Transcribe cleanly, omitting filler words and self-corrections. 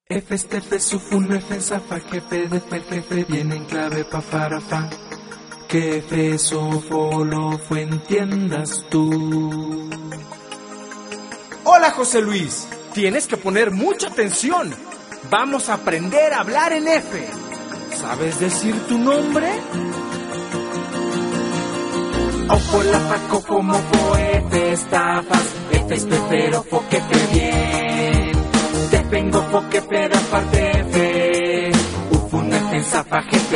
F este F sufun F zafa jefe de fer jefe viene en clave pa farafa. Que F sofo lo fue entiendas tú. Hola José Luis, tienes que poner mucha atención. Vamos a aprender a hablar en F. ¿Sabes decir tu nombre? Ojo la faco como F estafas. F es pero fo que fe bien. Te vengo fo que pero aparte F. Ufun F zafa jefe